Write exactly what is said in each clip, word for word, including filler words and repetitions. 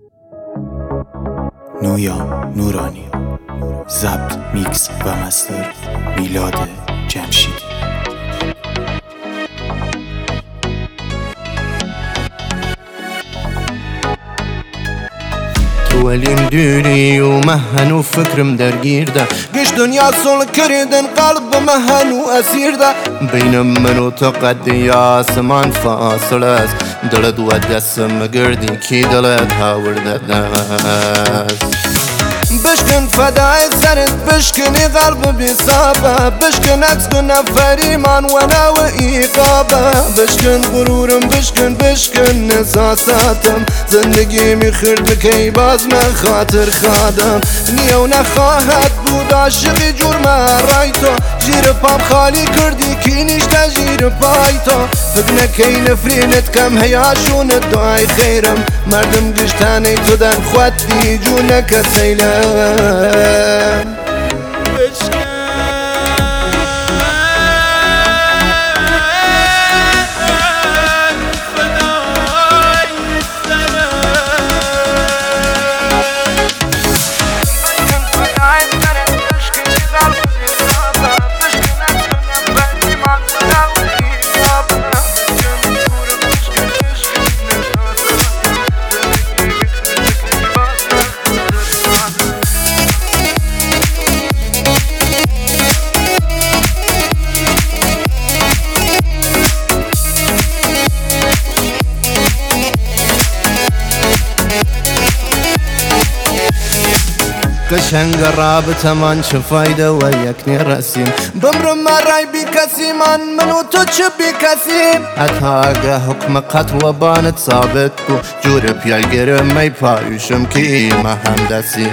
نویا نورانی، ضبط، میکس و مستر میلاد جمشیدی. ولیم دوری و مهن و فکرم درگیر ده، گش دنیا سول کردن قلب مهن و اسیر ده. بین من و تو قد آسمان فاصل است، دلت و دستم گردی کی دلت هاورده دست. بشکن فدای سرت، بشکنی قلب بیصابه، بشکن عکس دو نفری من و نو ایقابه. بشکن غرورم، بشکن بشکن احساساتم، زندگی میخرد کی باز من خاطر خادم. نیو نخواهد بود عاشقی جور مرای تو، جیر پام خالی کردی کی نیشتا جیر پای تو. فکر نکی نفرینت کم هیاشونت دعای خیرم، مردم گشتانه تو در خود دی جونه کسیلم. قشنگ رابطه من چه فایده و یک نرسیم، بمرم مرای بی کسی من من و تو چه بی کسیم. حتی اگه حکم قتل و بانت ثابت کو، جور پیالگیر می پایوشم که مهندسی.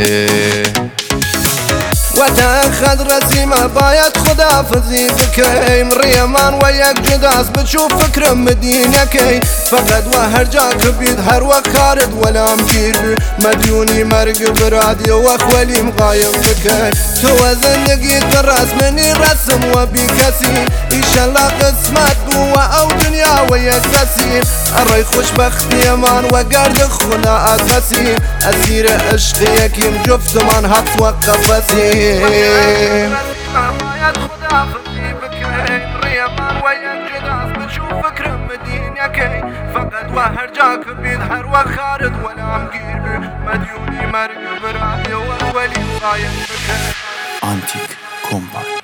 و تا خد رسیم باید خدافزی بکیم، ریمان و یک جداس بچو فکرم مدینه کی. فقط و هر جا که بید هر وقت خارد ولام گیر بی، مدیونی مرگ برادی و اخولیم قایم بکن. تو و زندگی تراس منی رسم و بی کسی، ایشالله قسمت بو و او دنیا و یسسی. ارای خوشبختی من و گرد خونه اتفسی، اسیر عشق یکیم جفت من حبس و قفسی. باید خدافزی بکن، ریمان و یک جداس بچو فکرم مدینه کی. فقط و هر جا که بید هر وقت خارد ولام گیر بی، مدیونی مرگ برادی و اولی قایم بکن. آنتیک کمپارت.